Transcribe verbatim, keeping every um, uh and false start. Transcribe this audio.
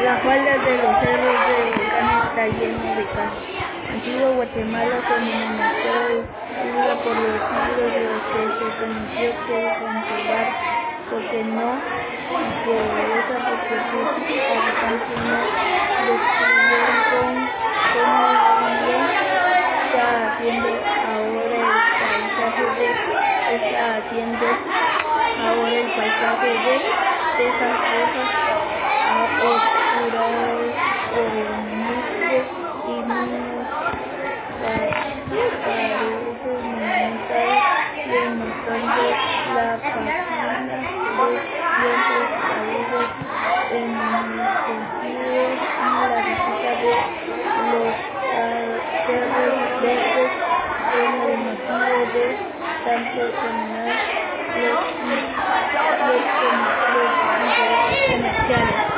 La falda de los cerros de volcán está lleno de casos. Antigua Guatemala, cuando el monasterio iba por los siglos de los que se permitió que conservar, porque no, y por esa porque sus habitantes no descubrieron cómo, cómo vivían, está haciendo ahora el paisaje de, está haciendo ahora el paisaje de esas cosas oscurados por el musgo y niños paredes monumentales demostrando la página de ciertos países en el sentido y la visita de los cerros verdes en el motivo de tanto terminar los, los, los intereses comerciales.